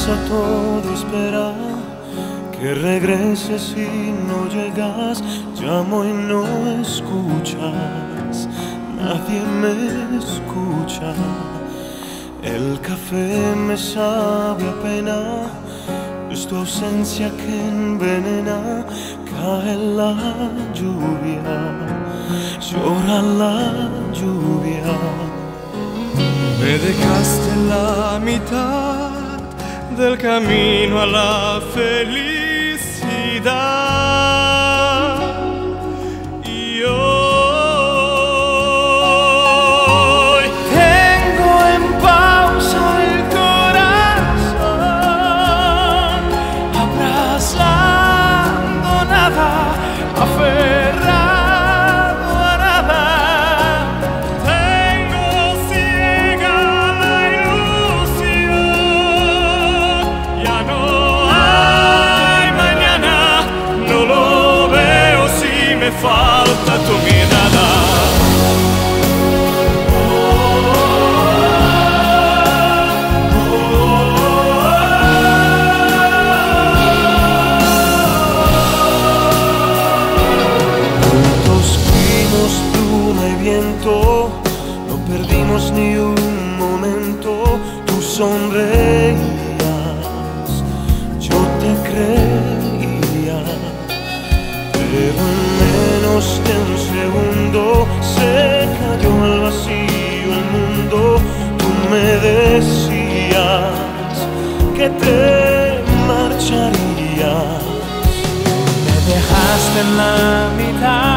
casa todo espera que regreses y no llegas. Llamo y no escuchas, nadie me escucha. El café me sabe a pena, es tu ausencia que envenena. Cae la lluvia, llora la lluvia. Me dejaste en la mitad del camino a la felicidad. Y hoy tengo en pausa el corazón, abrazando nada, aferrado a nada. tengo ciega la ilusión. Ya no hay mañana, no lo veo si me falta tu mirada. Juntos fuimos pluma y viento, no perdimos ni un momento. Tú sonreías, yo te creía, pero en menos de un segundo se cayó al vacío el mundo. Tú me decías que te marcharías. Me dejaste en la mitad